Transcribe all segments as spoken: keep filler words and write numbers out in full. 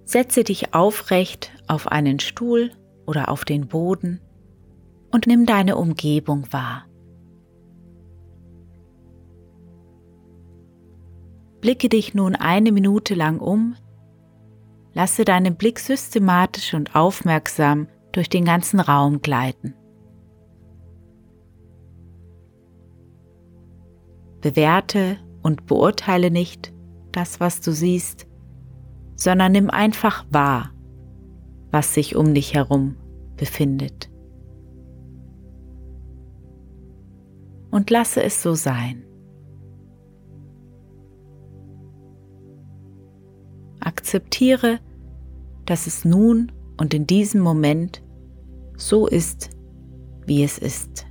Setze dich aufrecht auf einen Stuhl oder auf den Boden und nimm deine Umgebung wahr. Blicke dich nun eine Minute lang um, lasse deinen Blick systematisch und aufmerksam durch den ganzen Raum gleiten. Bewerte und beurteile nicht das, was du siehst, sondern nimm einfach wahr, was sich um dich herum befindet. Und lasse es so sein. Akzeptiere, dass es nun und in diesem Moment so ist, wie es ist.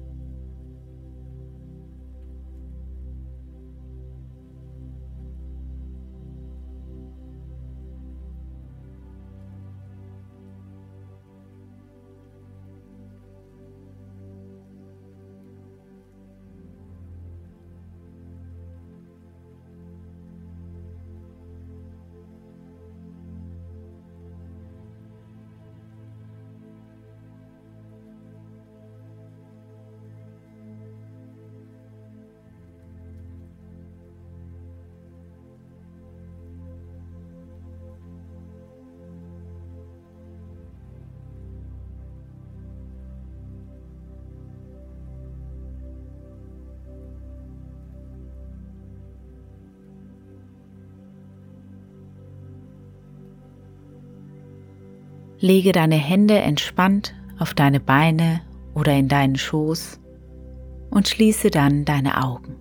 Lege deine Hände entspannt auf deine Beine oder in deinen Schoß und schließe dann deine Augen.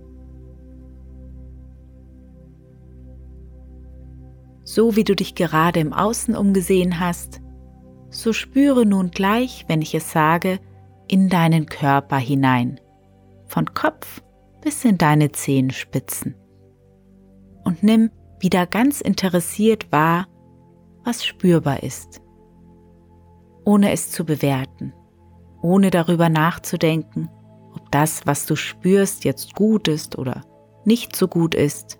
So wie du dich gerade im Außen umgesehen hast, so spüre nun gleich, wenn ich es sage, in deinen Körper hinein, von Kopf bis in deine Zehenspitzen. Und nimm wieder ganz interessiert wahr, was spürbar ist, ohne es zu bewerten, ohne darüber nachzudenken, ob das, was du spürst, jetzt gut ist oder nicht so gut ist.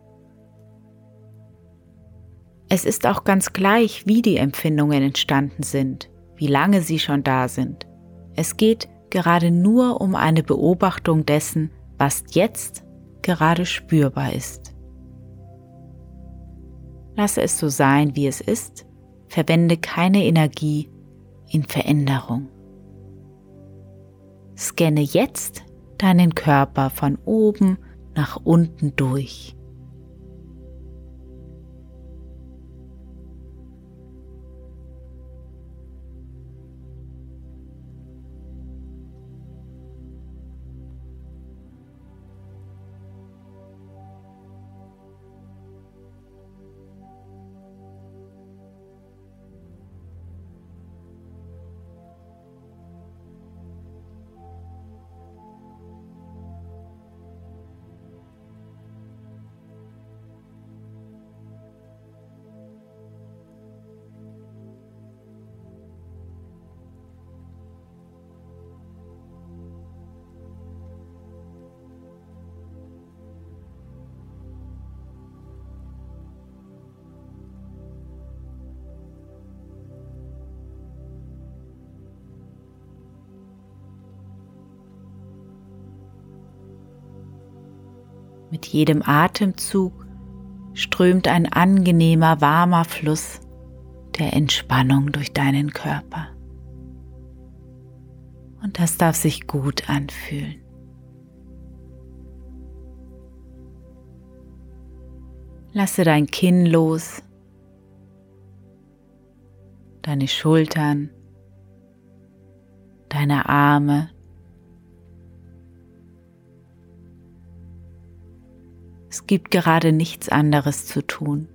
Es ist auch ganz gleich, wie die Empfindungen entstanden sind, wie lange sie schon da sind. Es geht gerade nur um eine Beobachtung dessen, was jetzt gerade spürbar ist. Lasse es so sein, wie es ist, verwende keine Energie in Veränderung. Scanne jetzt deinen Körper von oben nach unten durch. Mit jedem Atemzug strömt ein angenehmer, warmer Fluss der Entspannung durch deinen Körper. Und das darf sich gut anfühlen. Lasse dein Kinn los, deine Schultern, deine Arme. Es gibt gerade nichts anderes zu tun.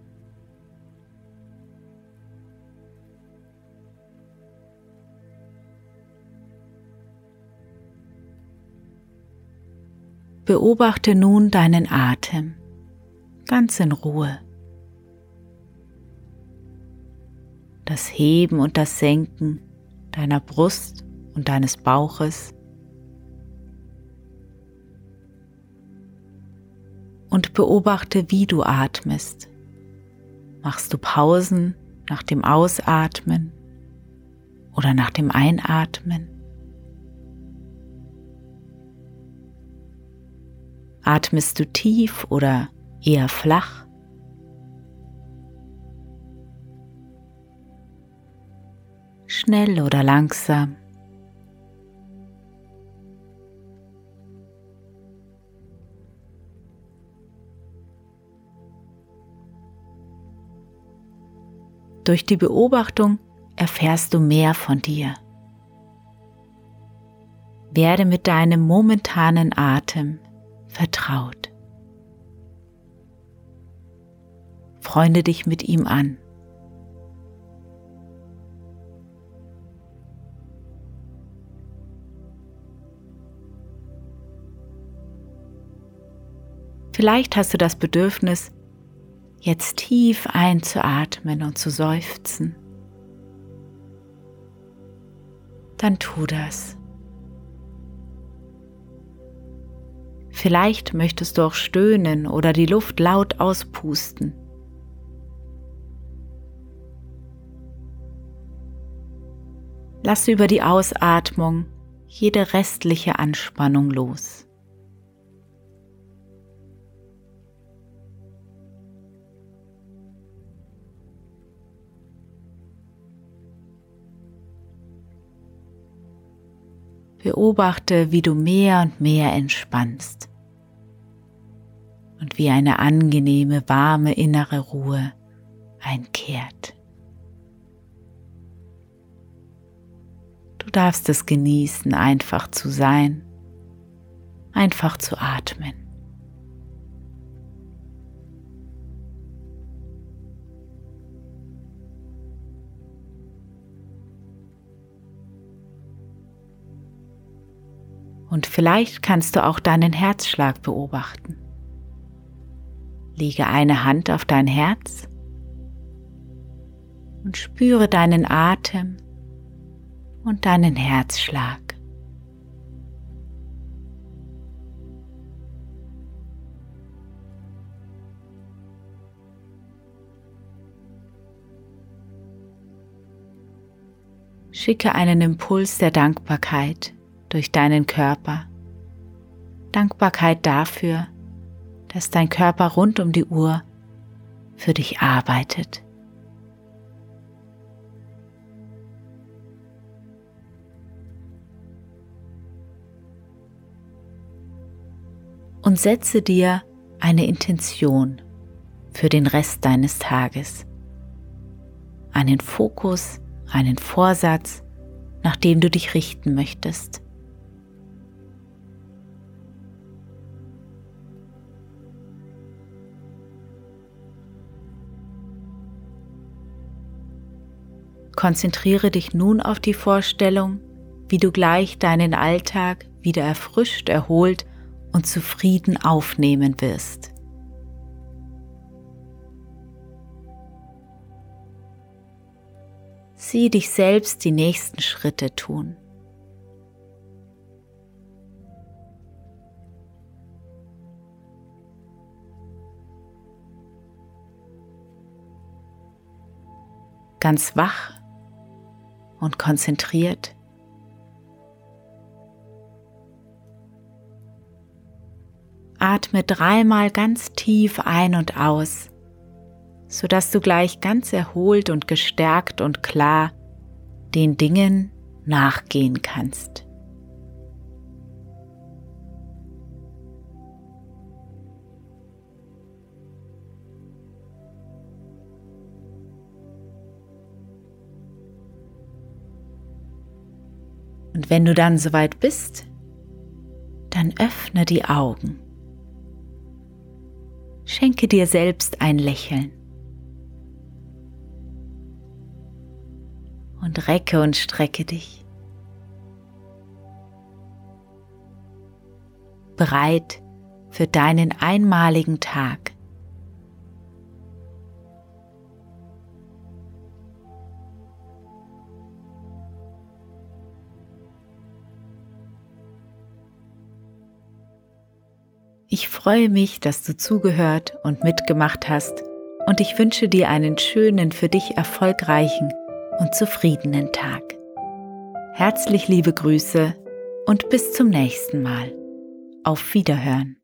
Beobachte nun deinen Atem, ganz in Ruhe. Das Heben und das Senken deiner Brust und deines Bauches. Und beobachte, wie du atmest. Machst du Pausen nach dem Ausatmen oder nach dem Einatmen? Atmest du tief oder eher flach? Schnell oder langsam? Durch die Beobachtung erfährst du mehr von dir. Werde mit deinem momentanen Atem vertraut. Freunde dich mit ihm an. Vielleicht hast du das Bedürfnis, jetzt tief einzuatmen und zu seufzen. Dann tu das. Vielleicht möchtest du auch stöhnen oder die Luft laut auspusten. Lass über die Ausatmung jede restliche Anspannung los. Beobachte, wie du mehr und mehr entspannst und wie eine angenehme, warme innere Ruhe einkehrt. Du darfst es genießen, einfach zu sein, einfach zu atmen. Und vielleicht kannst du auch deinen Herzschlag beobachten. Lege eine Hand auf dein Herz und spüre deinen Atem und deinen Herzschlag. Schicke einen Impuls der Dankbarkeit durch deinen Körper. Dankbarkeit dafür, dass dein Körper rund um die Uhr für dich arbeitet. Und setze dir eine Intention für den Rest deines Tages. Einen Fokus, einen Vorsatz, nach dem du dich richten möchtest. Konzentriere dich nun auf die Vorstellung, wie du gleich deinen Alltag wieder erfrischt, erholt und zufrieden aufnehmen wirst. Sieh dich selbst die nächsten Schritte tun. Ganz wach und konzentriert. Atme dreimal ganz tief ein und aus, sodass du gleich ganz erholt und gestärkt und klar den Dingen nachgehen kannst. Und wenn du dann soweit bist, dann öffne die Augen. Schenke dir selbst ein Lächeln. Und recke und strecke dich. Bereit für deinen einmaligen Tag. Ich freue mich, dass du zugehört und mitgemacht hast und ich wünsche dir einen schönen, für dich erfolgreichen und zufriedenen Tag. Herzlich liebe Grüße und bis zum nächsten Mal. Auf Wiederhören.